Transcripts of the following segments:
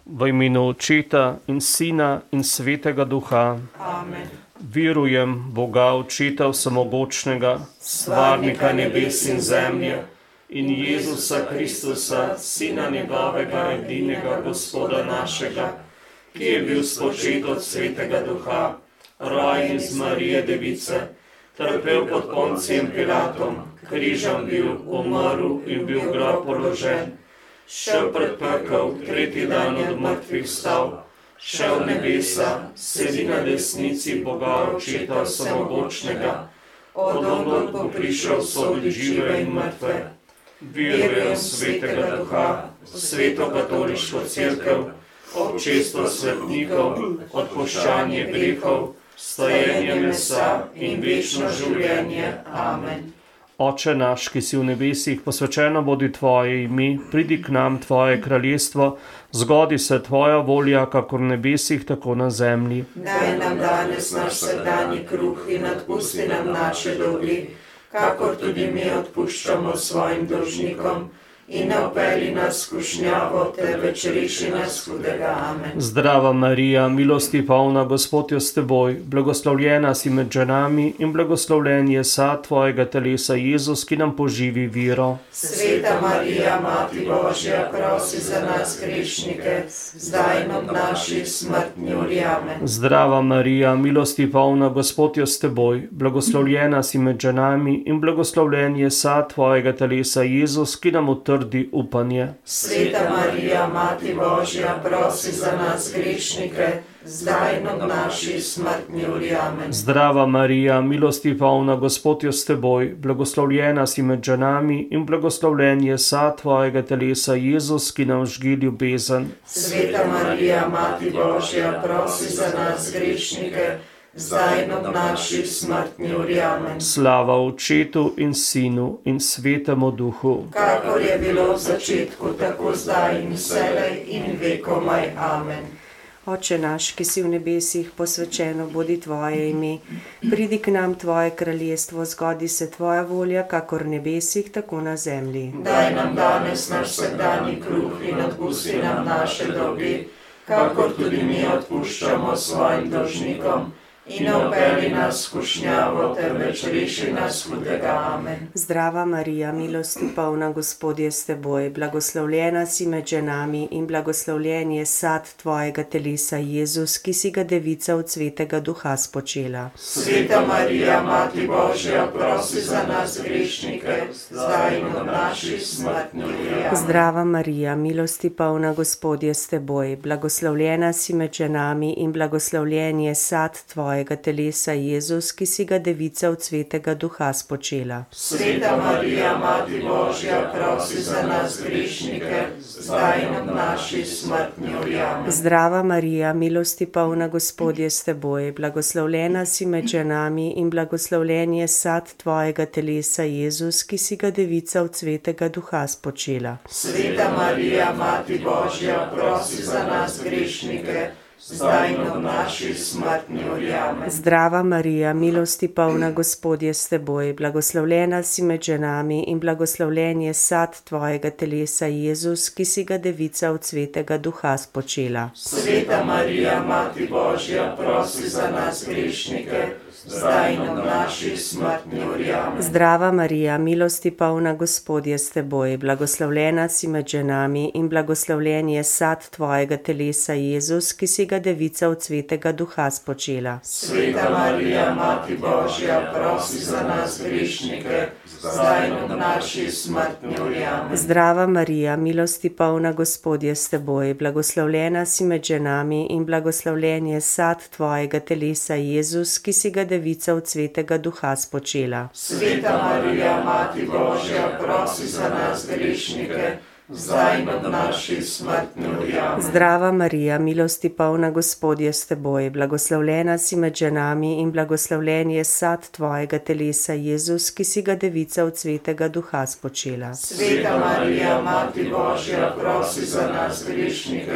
V imenu Očeta in Sina in Svetega Duha. Amen. Verujem Boga Očeta Vsemogočnega, stvarnika nebes in zemlje, in Jezusa Kristusa, Sina njegovega edinega Gospoda našega, ki je bil spočet od Svetega Duha, rojen iz Marije Device, trpel pod Poncijem Pilatom, križem bil, umrl in bil v grob položen, šel pred pekel, tretji dan od mrtvih vstal, šel v nebesa, sedi na desnici Boga Očeta Vsemogočnega, odonda bo prišel sodit žive in mrtve. Verujem Svetega Duha, Sveto katoliško cerkev, občestvo svetnikov, odpuščanje grehov, stajenje mesa in večno življenje. Amen. Oče naš, ki si v nebesih, posvečeno bodi tvoje ime, pridi k nam tvoje kraljestvo, zgodi se tvoja volja, kakor v nebesih, tako na zemlji. Daj nam danes naš vsakdanji kruh in odpusti nam naše dolgi, kakor tudi mi odpuščamo svojim dolžnikom. In ne vpelji nas v skušnjavo, temveč reši nas hudega. Amen. Zdrava Marija, milosti polna, Gospod je s teboj, blagoslovljena si med ženami in blagoslovljen je sad tvojega telesa, Jezus, ki nam poživi vero. Sveta Marija, Mati Božja, prosi za nas grešnike, zdaj in ob naši smrtni uri. Amen. Zdrava Marija, milosti polna, Gospod je s teboj, blagoslovljena si med ženami in blagoslovljen je sad tvojega telesa, Jezus, ki nam utrdi upanje. Sveta Marija, Mati Božja, prosi za nas grešnike, zdaj in ob naši smrtni uri. Amen. Zdrava Marija, milosti polna, Gospod je s teboj, blagoslovljena si med ženami in blagoslovljen je sad tvojega telesa, Jezus, ki nam žgi ljubezen. Sveta Marija, Mati Božja, prosi za nas grešnike, zdaj in ob naši smrtni uri. Amen. Slava Očetu in Sinu in Svetemu Duhu. Kakor je bilo v začetku, tako zdaj in vselej in vekomaj. Amen. Oče naš, ki si v nebesih, posvečeno bodi tvoje ime. Pridi k nam tvoje kraljestvo, zgodi se tvoja volja, kakor v nebesih, tako na zemlji. Daj nam danes naš vsakdanji kruh in odpusti nam naše dolgi, kakor tudi mi odpuščamo svojim dolžnikom. In ne vpelji nas v skušnjavo, temveč reši nas hudega. Amen. Zdrava Marija, milosti polna, Gospod je s teboj, blagoslovljena si med ženami in blagoslovljen je sad tvojega telesa, Jezus, ki si ga devica od Svetega Duha spočela. Sveta Marija, Mati Božja, prosi za nas grešnike, zdaj in ob naši smrtni uri. Amen. Zdrava Marija, milosti polna, Gospod je s teboj, blagoslovljena si med ženami in blagoslovljen je sad tvojega telesa, Jezus, ki si ga devica od Svetega Duha spočela. Sveta Marija, Mati Božja, prosi za nas grešnike, zdaj in ob naši smrtni uri. Amen. Zdrava Marija, milosti polna, Gospod je s teboj, blagoslovljena si med ženami in blagoslovljen je sad tvojega telesa, Jezus, ki si ga devica od Svetega Duha spočela. Sveta Marija, Mati Božja, prosi za nas grešnike, zdaj in ob naši smrtni uri. Amen. Zdrava Marija, milosti polna, Gospod je s teboj, blagoslovljena si med ženami in blagoslovljen je sad tvojega telesa, Jezus, ki si ga devica od Svetega Duha spočela. Sveta Marija, Mati Božja, prosi za nas grešnike, zdaj in ob naši smrtni uri. Amen. Zdrava Marija, milosti polna, Gospod je s teboj, blagoslovljena si med ženami in blagoslovljen je sad tvojega telesa, Jezus, ki si ga devica od Svetega Duha spočela. Sveta Marija, Mati Božja, prosi za nas grešnike, zdaj in ob naši smrtni uri. Amen. Zdrava Marija, milosti polna, Gospod je s teboj, blagoslovljena si med ženami in blagoslovljen je sad tvojega telesa, Jezus, ki si ga devica od Svetega Duha spočela. Sveta Marija, Mati Božja, prosi za nas grešnike, zdaj in ob naši smrtni uri. Amen. Zdrava Marija, milosti polna, Gospod je s teboj, blagoslovljena si med ženami in blagoslovljen je sad tvojega telesa, Jezus, ki si ga devica od Svetega Duha spočela. Sveta Marija, Mati Božja, prosi za nas grešnike,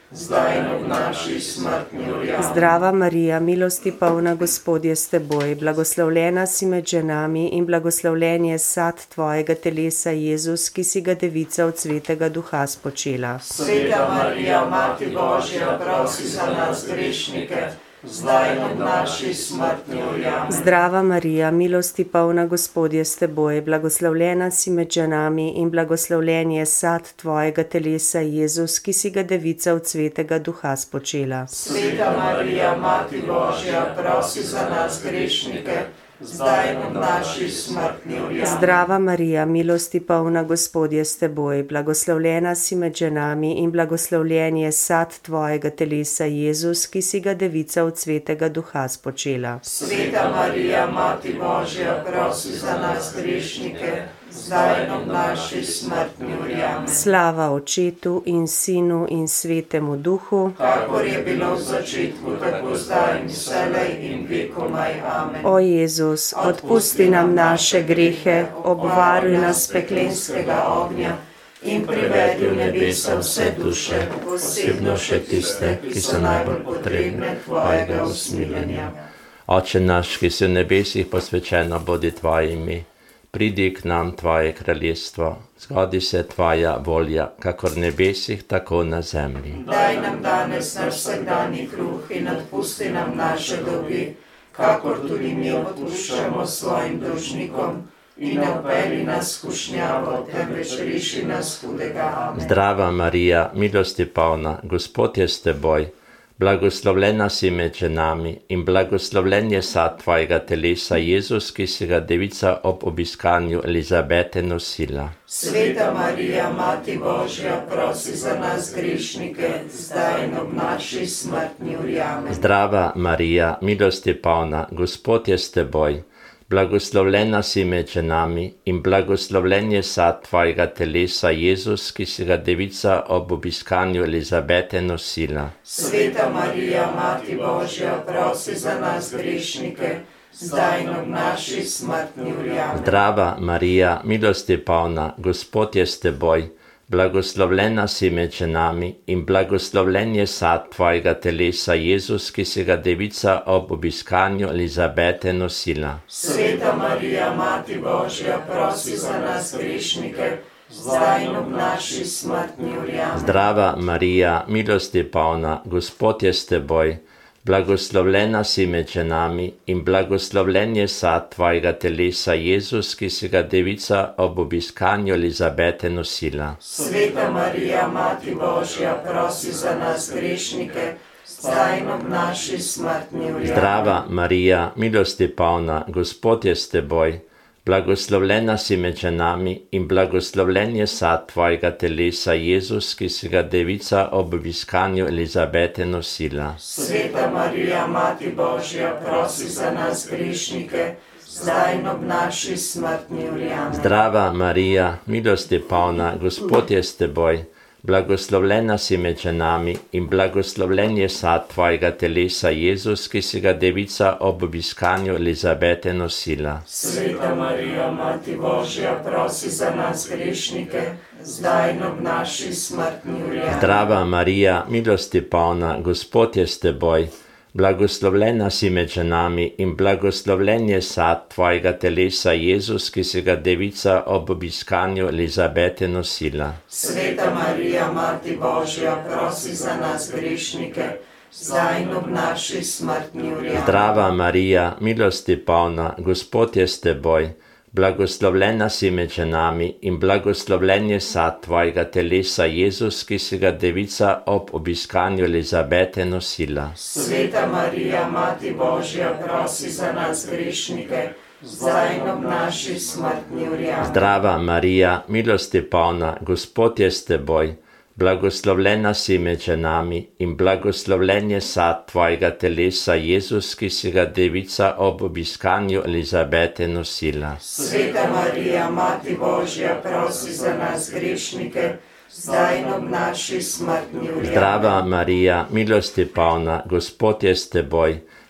zdaj in ob naši smrtni uri. Amen. Zdrava Marija, milosti polna, Gospod je s teboj, blagoslovljena si med ženami in blagoslovljen je sad tvojega telesa, Jezus, ki si ga devica od Svetega Duha spočela. Sveta Marija, Mati Božja, prosi za nas grešnike, zdaj in ob naši smrtni uri. Amen. Zdrava Marija, milosti polna, Gospod je s teboj, blagoslovljena si med ženami in blagoslovljen je sad tvojega telesa, Jezus, ki si ga devica od Svetega Duha spočela. Sveta Marija, Mati Božja, prosi za nas grešnike, zdaj in ob naši smrtni uri. Amen. Zdrava Marija, milosti polna, Gospod je s teboj, blagoslovljena si med ženami in blagoslovljen je sad tvojega telesa, Jezus, ki si ga devica od Svetega Duha spočela. Sveta Marija, Mati Božja, prosi za nas grešnike, zdaj in ob naši smrtni uri. Amen. Slava Očetu in Sinu in Svetemu Duhu, Kakor je bilo v začetku, tako zdaj in vselej in vekomaj. Amen. o Jezus, odpusti nam naše grehe, obvaruj nas peklenskega ognja in privedi v nebesa vse duše, posebno še tiste, ki so najbolj potrebne tvojega usmiljenja. Oče naš, ki si v nebesih, posvečeno bodi tvoje ime. Pridi k nam tvoje kraljestvo, zgodi se tvoja volja, kakor v nebesih, tako na zemlji. Daj nam danes naš vsakdanji kruh in odpusti nam naše dolgi, kakor tudi mi odpuščamo svojim dolžnikom, in ne vpelji nas v skušnjavo, temveč reši nas hudega. Amen. Zdrava Marija, milosti polna, Gospod je s teboj, blagoslovljena si med ženami in blagoslovljen je sad tvojega telesa, Jezus, ki si ga devica ob obiskanju Elizabete nosila. Sveta Marija, Mati Božja, prosi za nas grešnike, zdaj in ob naši smrtni uri. Amen. Zdrava Marija, milosti polna, Gospod je s teboj, blagoslovljena si med ženami in blagoslovljen je sad tvojega telesa, Jezus, ki si ga devica ob obiskanju Elizabete nosila. Sveta Marija, Mati Božja, prosi za nas grešnike, zdaj in ob naši smrtni uri. Amen. Zdrava Marija, milosti polna, Gospod je s teboj, blagoslovljena si med ženami in blagoslovljen je sad tvojega telesa, Jezus, ki si ga devica ob obiskanju Elizabete nosila. Sveta Marija, Mati Božja, prosi za nas grešnike, zdaj in ob naši smrtni uri. Amen. Zdrava Marija, milosti polna, Gospod je s teboj, blagoslovljena si med ženami in blagoslovljen je sad tvojega telesa, Jezus, ki si ga devica ob obiskanju Elizabete nosila. Sveta Marija, Mati Božja, prosi za nas grešnike, zdaj in ob naši smrtni uri. Zdrava Marija, milosti polna, Gospod je s teboj, blagoslovljena si med ženami in blagoslovljen je sad tvojega telesa, Jezus, ki si ga devica ob obiskanju Elizabete nosila. Sveta Marija, Mati Božja, prosi za nas grešnike, zdaj in ob naši smrtni uri. Amen. Zdrava Marija, milosti polna, Gospod je s teboj, blagoslovljena si med ženami in blagoslovljen je sad tvojega telesa, Jezus, ki si ga devica ob obiskanju Elizabete nosila. Sveta Marija, Mati Božja, prosi za nas grešnike, zdaj in ob naši smrtni uri. Amen. Zdrava Marija, milosti polna, Gospod je s teboj, blagoslovljena si med ženami in blagoslovljen je sad tvojega telesa, Jezus, ki si ga devica ob obiskanju Elizabete nosila. Sveta Marija, Mati Božja, prosi za nas grešnike, zdaj in ob naši smrtni uri. Amen. Zdrava Marija, milosti polna, Gospod je s teboj, blagoslovljena si med ženami in blagoslovljen je sad tvojega telesa, Jezus, ki si ga devica ob obiskanju Elizabete nosila. Sveta Marija, Mati Božja, prosi za nas grešnike, zdaj in ob naši smrtni uri. Amen. Zdrava Marija, milosti polna, Gospod je s teboj, blagoslovljena si med ženami in blagoslovljen je sad tvojega telesa, Jezus, ki si ga devica ob obiskanju Elizabete nosila. Sveta Marija, Mati Božja, prosi za nas grešnike, zdaj in ob naši smrtni uri. Zdrava Marija, milosti polna, Gospod je s teboj,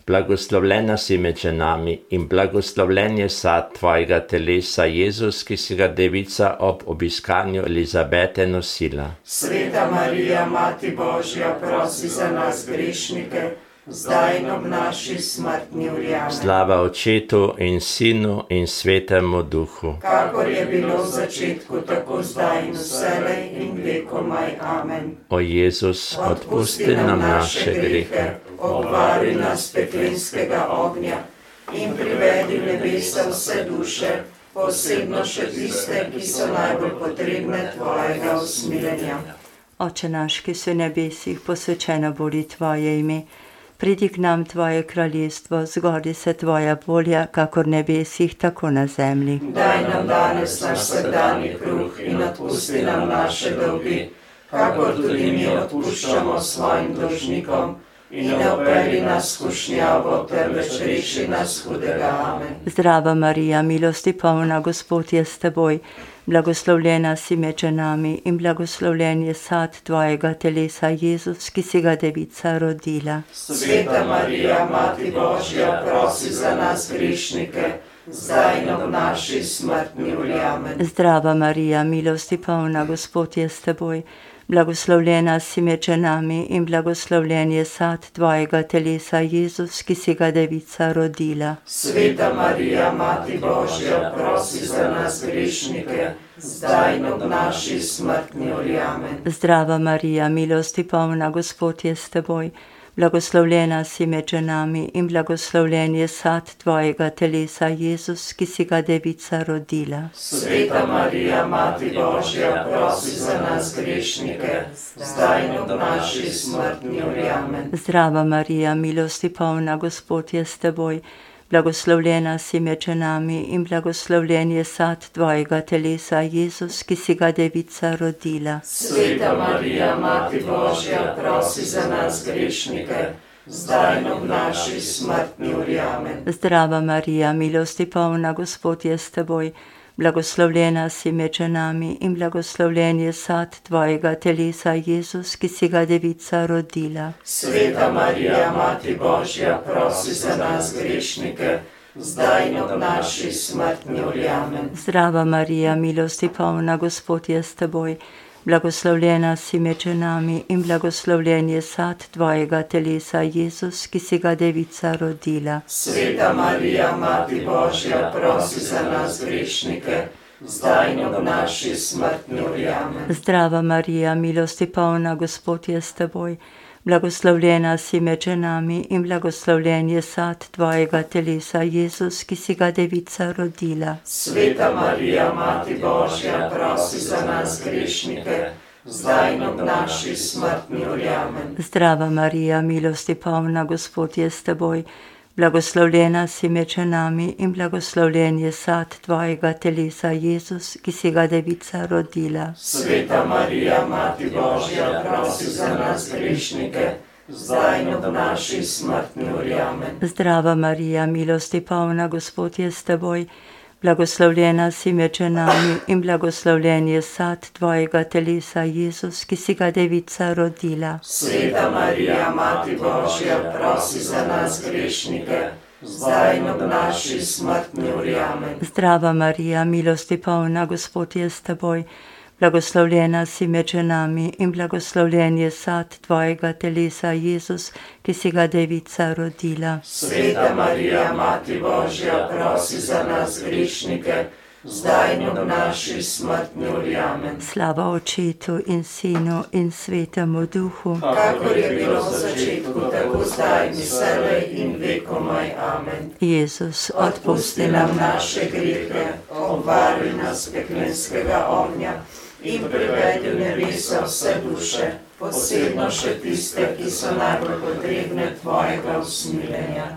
blagoslovljena si med ženami in blagoslovljen je sad tvojega telesa, Jezus, ki si ga devica ob obiskanju Elizabete nosila. Sveta Marija, Mati Božja, prosi za nas grešnike, zdaj in ob naši smrtni uri. Amen. Slava Očetu in Sinu in Svetemu Duhu. Kakor je bilo v začetku, tako zdaj in vselej in vekomaj. Amen. O Jezus, odpusti nam naše grehe, obvari nas peklenskega ognja in privedi v nebesa vse duše, posebno še tiste, ki so najbolj potrebne tvojega usmiljenja. Oče naš, ki si v nebesih, posvečeno bodi tvoje ime. Pridi k nam tvoje kraljestvo, zgodi se tvoja volja, kakor v nebesih, tako na zemlji. Daj nam danes naš vsakdanji kruh in odpusti nam naše dolgi, kakor tudi mi odpuščamo svojim dolžnikom, in ne vpelji nas v skušnjavo, temveč reši nas hudega. Amen. Zdrava Marija, milosti polna, Gospod je s teboj, blagoslovljena si med ženami in blagoslovljen je sad tvojega telesa, Jezus, ki si ga devica rodila. Sveta Marija, Mati Božja, prosi za nas grešnike, zdaj in ob naši smrtni uri. Amen. Zdrava Marija, milosti polna, Gospod je s teboj, blagoslovljena si med ženami in blagoslovljen je sad tvojega telesa, Jezus, ki si ga devica rodila. Sveta Marija, Mati Božja, prosi za nas grešnike, zdaj in ob naši smrtni uri. Amen. Zdrava Marija, milosti polna, Gospod je s teboj, blagoslovljena si med ženami in blagoslovljen je sad tvojega telesa, Jezus, ki si ga devica rodila. Sveta Marija, Mati Božja, prosi za nas grešnike, zdaj in ob naši smrtni uri. Amen. Zdrava Marija, milosti polna, Gospod je s teboj, blagoslovljena si med ženami in blagoslovljen je sad tvojega telesa, Jezus, ki si ga devica rodila. Sveta Marija, Mati Božja, prosi za nas grešnike, zdaj in ob naši smrtni uri. Amen. Zdrava Marija, milosti polna, Gospod je s teboj, blagoslovljena si med ženami in blagoslovljen je sad tvojega telesa, Jezus, ki si ga devica rodila. Sveta Marija, Mati Božja, prosi za nas grešnike, zdaj in ob naši smrtni uri. Amen. Zdrava Marija, milosti polna, Gospod je s teboj, blagoslovljena si med ženami in blagoslovljen je sad tvojega telesa, Jezus, ki si ga devica rodila. Sveta Marija, Mati Božja, prosi za nas grešnike, zdaj in ob naši smrtni uri. Amen. Zdrava Marija, milosti polna, Gospod je s teboj, blagoslovljena si med ženami in blagoslovljen je sad tvojega telesa, Jezus, ki si ga devica rodila. Sveta Marija, Mati Božja, prosi za nas grešnike, zdaj in ob naši smrtni uri. Amen. Zdrava Marija, milosti polna, Gospod je s teboj, blagoslovljena si med ženami in blagoslovljen je sad tvojega telesa, Jezus, ki si ga devica rodila. Sveta Marija, Mati Božja, prosi za nas grešnike, zdaj in ob naši smrtni uri. Amen. Zdrava Marija, milosti polna, Gospod je s teboj, blagoslovljena si med ženami in blagoslovljen je sad tvojega telesa, Jezus, ki si ga devica rodila. Sveta Marija, Mati Božja, prosi za nas grešnike, zdaj in ob naši smrtni uri. Amen. Zdrava Marija, milosti polna, Gospod je s teboj, blagoslovljena si med ženami in blagoslovljen je sad tvojega telesa, Jezus, ki si ga devica rodila. Sveta Marija, Mati Božja, prosi za nas grešnike, zdaj in ob naši smrtni uri. Amen. Slava Očetu in Sinu in Svetemu Duhu. Kakor je bilo v začetku, tako zdaj in vselej in vekomaj. Amen. Jezus, Odpusti nam naše grehe, obvari nas peklenskega ognja in privedi v nebesa vse duše, posebno še tiste, ki so najbolj potrebne tvojega usmiljenja.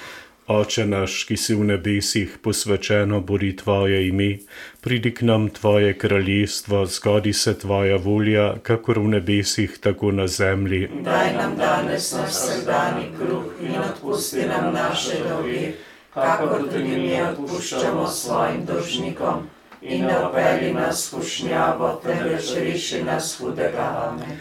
Oče naš, ki si v nebesih, posvečeno bodi tvoje ime, pridi k nam tvoje kraljestvo, zgodi se tvoja volja, kakor v nebesih, tako na zemlji. Daj nam danes naš vsakdanji kruh in odpusti nam naše dolge, kakor tudi mi odpuščamo svojim dolžnikom, in ne vpelji nas v skušnjavo, temveč reši nas hudega. Amen.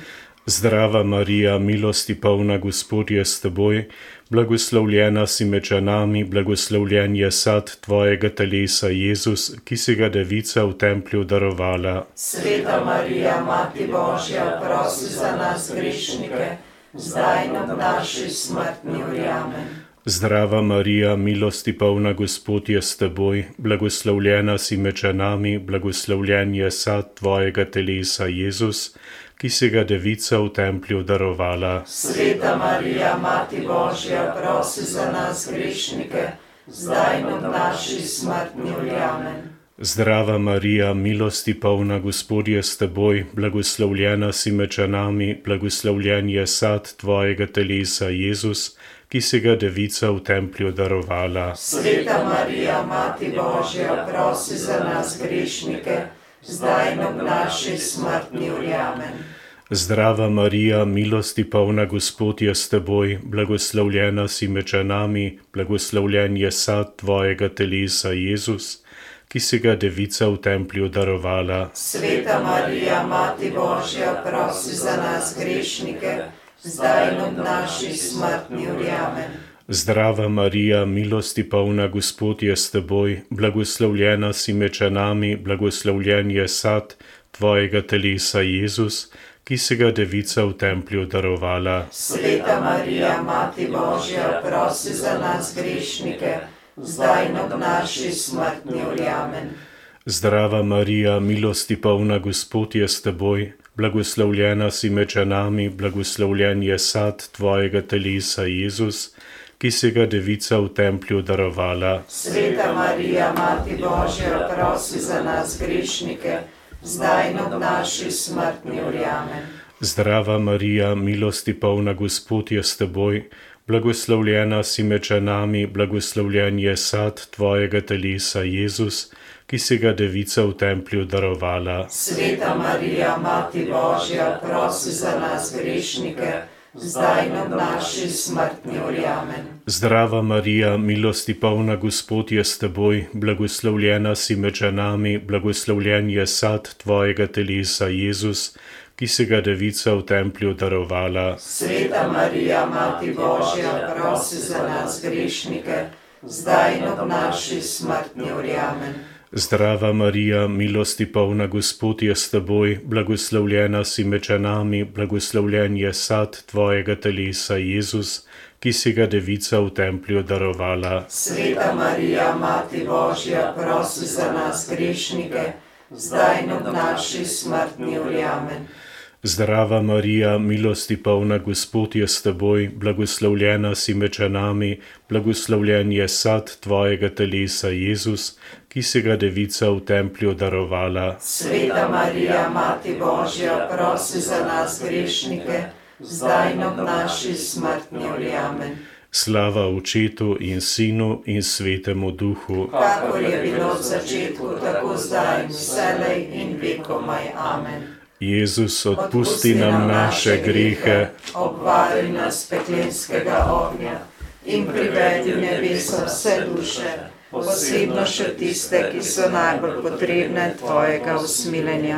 Zdrava Marija, milosti polna, Gospod je s teboj, blagoslovljena si med ženami, blagoslovljen je sad tvojega telesa, Jezus, ki si ga devica v templju darovala. Sveta Marija, Mati Božja, prosi za nas grešnike, zdaj in ob naši smrtni uri. Amen. Zdrava Marija, milosti polna, Gospod je s teboj, blagoslovljena si med ženami, blagoslovljen je sad tvojega telesa, Jezus, ki si ga devica v templju darovala. Sveta Marija, Mati Božja, prosi za nas grešnike, zdaj in ob naši smrtni uri. Amen. Zdrava Marija, milosti polna, Gospod je s teboj, blagoslovljena si med ženami, blagoslovljen je sad tvojega telesa, Jezus, ki si ga devica v templju darovala. Sveta Marija, Mati Božja, prosi za nas grešnike, zdaj in ob naši smrtni uri. Amen. Zdrava Marija, milosti polna, Gospod je s teboj, blagoslovljena si med ženami, blagoslovljen je sad tvojega telesa, Jezus, ki si ga devica v templju darovala. Sveta Marija, Mati Božja, prosi za nas grešnike, zdaj in ob naši smrtni uri. Amen. Zdrava Marija, milosti polna, Gospod je s teboj, blagoslovljena si med ženami, blagoslovljen je sad tvojega telesa, Jezus, ki si ga devica v templju darovala. Sveta Marija, Mati Božja, prosi za nas grešnike, zdaj in ob naši smrtni uri. Amen. Zdrava Marija, milosti polna, Gospod je s teboj, blagoslovljena si med ženami, blagoslovljen je sad tvojega telesa, Jezus, ki si ga devica v templju darovala. Sveta Marija, Mati Božja, prosi za nas grešnike, zdaj in ob naši smrtni uri. Amen. Zdrava Marija, milosti polna, Gospod je s teboj, blagoslovljena si med ženami, blagoslovljen je sad tvojega telesa, Jezus, ki si ga devica v templju darovala. Sveta Marija, Mati Božja, prosi za nas grešnike, zdaj in ob naši smrtni uri. Amen. Zdrava Marija, milosti polna, Gospod je s teboj, blagoslovljena si med ženami, blagoslovljen je sad tvojega telesa, Jezus, ki si ga devica v templju darovala. Sveta Marija, Mati Božja, prosi za nas grešnike, zdaj in ob naši smrtni uri. Amen. Zdrava Marija, milosti polna, Gospod je s teboj, blagoslovljena si med ženami, blagoslovljen je sad tvojega telesa, Jezus, ki si ga devica v templju darovala. Sveta Marija, Mati Božja, prosi za nas grešnike, zdaj in ob naši smrtni uri. Amen. Zdrava Marija, milosti polna, Gospod je s teboj, blagoslovljena si med ženami, blagoslovljen je sad tvojega telesa, Jezus, ki si ga devica v templju darovala. Sveta Marija, Mati Božja, prosi za nas grešnike, zdaj in ob naši smrtni uri. Amen. Slava Očetu in Sinu in Svetemu Duhu, kakor je bilo v začetku, tako zdaj in vselej in vekomaj. Amen. Jezus, odpusti nam naše grehe, obvaruj nas peklenskega ognja in privedi v nebesa vse duše, posebno še tiste, ki so najbolj potrebne tvojega usmiljenja.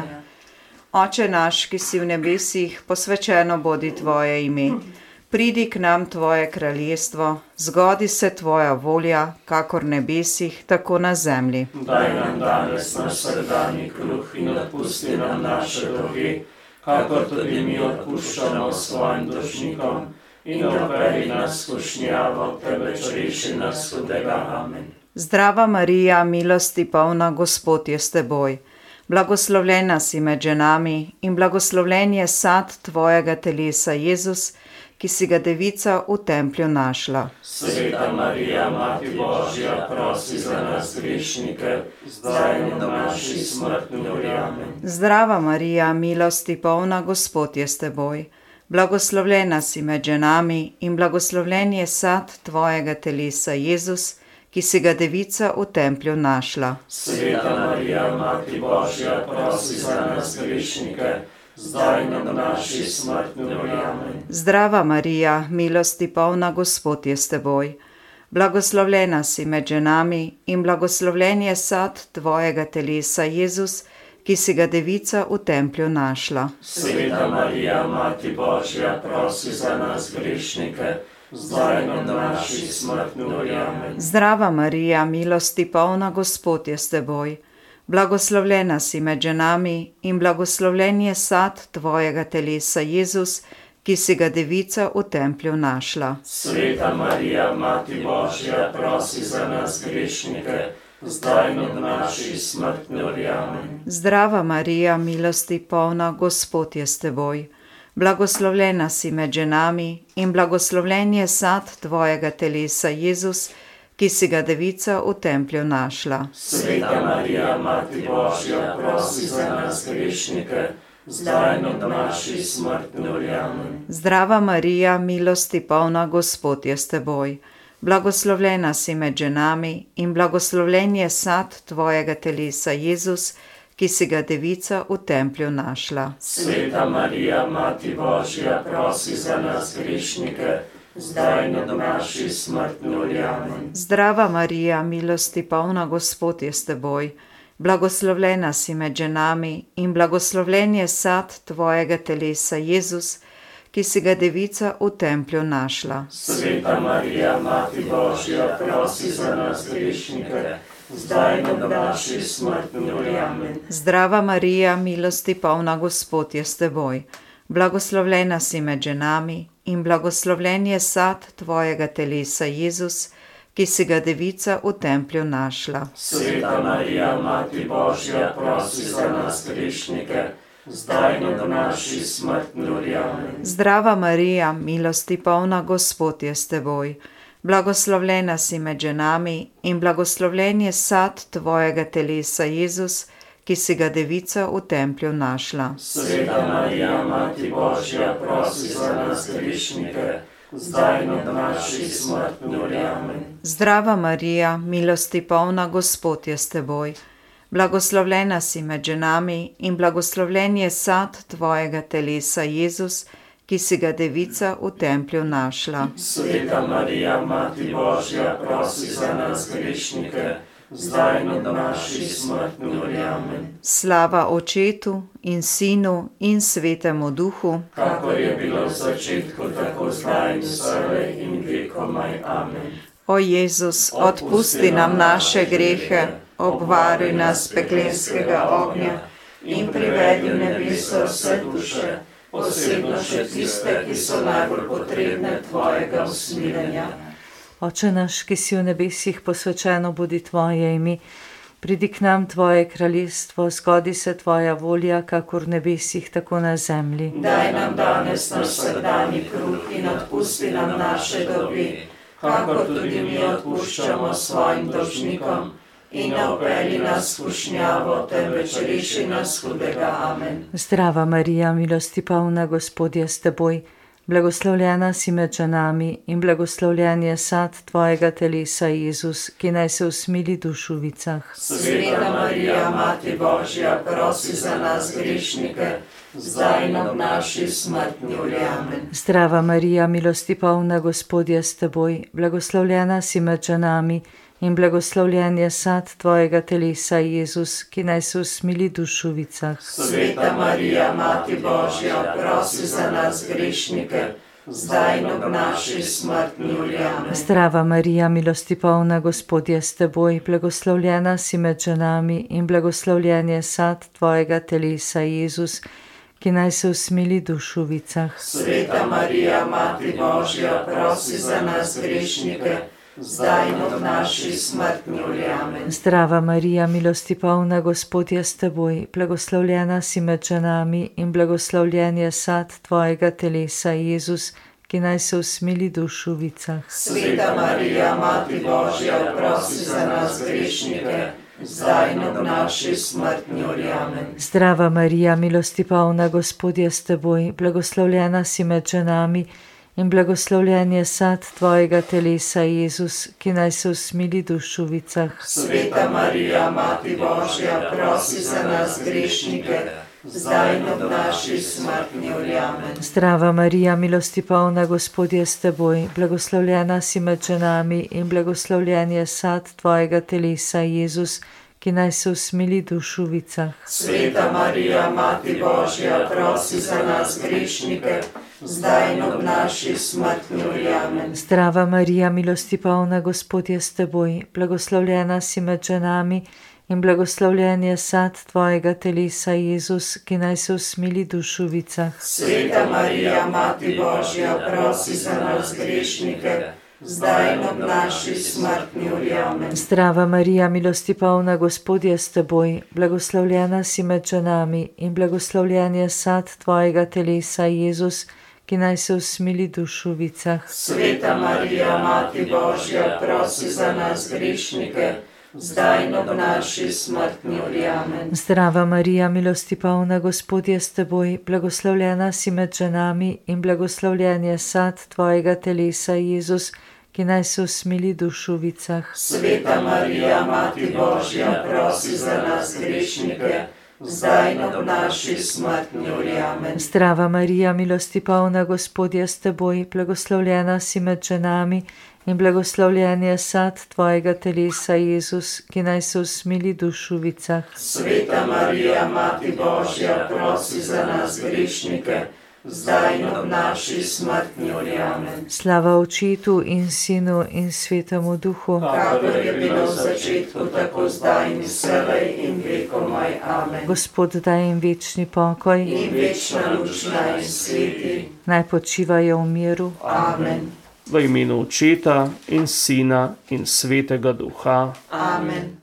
Oče naš, ki si v nebesih, posvečeno bodi tvoje ime. Pridi k nam tvoje kraljestvo, zgodi se tvoja volja, kakor v nebesih, tako na zemlji. Daj nam danes naš vsakdanji kruh in odpusti nam naše dolge, kakor tudi mi odpuščamo svojim dolžnikom, in ne vpelji nas v skušnjavo, temveč reši nas hudega. Amen. Zdrava Marija, milosti polna, Gospod je s teboj. Blagoslovljena si med ženami in blagoslovljen je sad tvojega telesa, Jezus, ki si ga devica v templju našla. Sveta Marija, Mati Božja, prosi za nas grešnike, zdaj in v naši smrtni uri. Amen. Zdrava Marija, milosti polna, Gospod je s teboj. Blagoslovljena si med ženami in blagoslovljen je sad tvojega telesa, Jezus, ki si ga devica v templju našla. Sveta Marija, Mati Božja, prosi za nas grešnike, zdaj in v naši smrtni uri. Amen. Zdrava Marija, milosti polna, Gospod je s teboj. Blagoslovljena si med ženami in blagoslovljen je sad tvojega telesa, Jezus, ki si ga Devica v templju našla. Sveta Marija, Mati Božja, prosi za nas grešnike, zdaj in v naši smrtni uri. Amen. Zdrava Marija, milosti polna, Gospod je s teboj. Blagoslovljena si med ženami in blagoslovljen je sad tvojega telesa, Jezus, ki si ga Devica v templju našla. Sveta Marija, Mati Božja, prosi za nas grešnike, zdaj in v naši smrtni uri. Amen. Zdrava Marija, milosti polna, Gospod je s teboj. Blagoslovljena si med ženami in blagoslovljen je sad tvojega telesa, Jezus, ki si ga Devica v templju našla. Sveta Marija, Mati Božja, prosi za nas grešnike, zdaj in v naši smrtni uri. Amen. Zdrava Marija, milosti polna, Gospod je s teboj. Blagoslovljena si med ženami in blagoslovljen je sad tvojega telesa, Jezus, ki si ga Devica v templju našla. Sveta Marija, Mati Božja, prosi za nas grešnike, zdaj in v naši smrtni uri. Amen. Zdrava Marija, milosti polna, Gospod je s teboj. Blagoslovljena si med ženami in blagoslovljen je sad tvojega telesa, Jezus, ki si ga Devica v templju našla. Sveta Marija, Mati Božja, prosi za nas grešnike, zdaj in v naši smrtni uri. Amen. Zdrava Marija, milosti polna, Gospod je s teboj. Blagoslovljena si med ženami in blagoslovljen je sad tvojega telesa, Jezus, ki si ga Devica v templju našla. Sveta Marija, Mati Božja, prosi za nas grešnike, zdaj in v naši smrtni uri. Amen. Zdrava Marija, milosti polna, Gospod je s teboj. Blagoslovljena si med ženami in blagoslovljen je sad tvojega telesa, Jezus, ki si ga Devica v templju našla. Sveta Marija, Mati Božja, prosi za nas grešnike, zdaj in v naši smrtni uri. Amen. Zdrava Marija, milosti polna, Gospod je s teboj. Blagoslovljena si med ženami in blagoslovljen je sad tvojega telesa, Jezus, ki si ga Devica v templju našla. Sveta Marija, Mati Božja, prosi za nas grešnike, zdaj in v naši smrtni uri. Amen. Slava Očetu in Sinu in Svetemu Duhu, kakor je bilo v začetku, tako zdaj in vselej in vekomaj. Amen. O Jezus, odpusti nam naše grehe, obvaruj nas peklenskega ognja in privedi v nebeso vse duše, posebno še tiste, ki so najbolj potrebne tvojega usmiljenja. Oče naš, ki si v nebesih, posvečeno bodi tvoje ime, pridi k nam tvoje kraljestvo, zgodi se tvoja volja, kakor v nebesih, tako na zemlji. Daj nam danes naš vsakdanji kruh in odpusti nam naše dolge, kakor tudi mi odpuščamo svojim dolžnikom, in ne vpelji nas v skušnjavo, temveč reši nas hudega. Amen. Zdrava Marija, milosti polna, Gospod je s teboj. Blagoslovljena si med ženami in blagoslovljen je sad tvojega telesa, Jezus, ki naj se usmili dušovicah. Sveta Marija, Mati Božja, prosi za nas grešnike, zdaj in v naši smrtni uri. Amen. Zdrava Marija, milosti polna, Gospod je s teboj. Blagoslovljena si med ženami in blagoslovljen je sad tvojega telesa, Jezus, ki naj se usmili dušovicah. Sveta Marija, Mati Božja, prosi za nas grešnike, zdaj in v naši smrtni uri. Amen. Zdrava Marija, milosti polna, Gospod je s teboj. Blagoslovljena si med ženami in blagoslovljen je sad tvojega telesa, Jezus, ki naj se usmili dušovicah. Sveta Marija, Mati Božja, prosi za nas grešnike, zdaj in v naši smrtni uri. Amen. Zdrava Marija, milosti polna, Gospod je s teboj. Blagoslovljena si med ženami in blagoslovljen je sad tvojega telesa, Jezus, ki naj se usmili dušovicah. Sveta Marija, Mati Božja, prosi za nas grešnike, zdaj in v naši smrtni uri. Amen. Zdrava Marija, milosti polna, Gospod je s teboj. Blagoslovljena si med ženami in blagoslovljen je sad tvojega telesa, Jezus, ki naj se usmili dušovicah. Sveta Marija, Mati Božja, prosi za nas grešnike, zdaj in v naši smrtni uri. Amen. Zdrava Marija, milosti polna, Gospod je s teboj. Blagoslovljena si med ženami in blagoslovljen je sad tvojega telesa, Jezus, ki naj se usmili duš v vicah. Sveta Marija, Mati Božja, prosi za nas grešnike, zdaj in ob naši smrtni uri. Amen. Zdrava Marija, milosti polna, Gospod je s teboj, blagoslovljena si med ženami in blagoslovljen je sad tvojega telesa, Jezus, ki naj se usmili duš v vicah. Sveta Marija, Mati Božja, prosi za nas grešnike, zdaj in ob naši smrtni uri. Amen. Zdrava Marija, milosti polna, Gospod je s teboj, blagoslovljena si med ženami in blagoslovljen je sad tvojega telesa, Jezus, ki naj se usmili duš v vicah. Sveta Marija, Mati Božja, prosi za nas grešnike, zdaj in ob naši smrtni uri. Amen. Zdrava Marija, milosti polna, Gospod je s teboj, blagoslovljena si med ženami in blagoslovljen je sad tvojega telesa, Jezus, ki naj se usmili duš v vicah. Sveta Marija, Mati Božja, prosi za nas grešnike, zdaj in ob naši smrtni uri. Amen. Zdrava Marija, milosti polna, Gospod je s teboj, blagoslovljena si med ženami in blagoslovljen je sad tvojega telesa, Jezus, ki naj se usmili duš v vicah. Sveta Marija, Mati Božja, prosi za nas grešnike, zdaj in ob naši smrtni uri. Amen. Slava Očetu in Sinu in Svetemu Duhu, kakor je bilo v začetku, tako zdaj in vselej in vekomaj. Amen. Gospod daj jim večni pokoj In večna luč naj jim sveti. naj počivajo v miru. Amen. V imenu Očeta in Sina in Svetega Duha. Amen.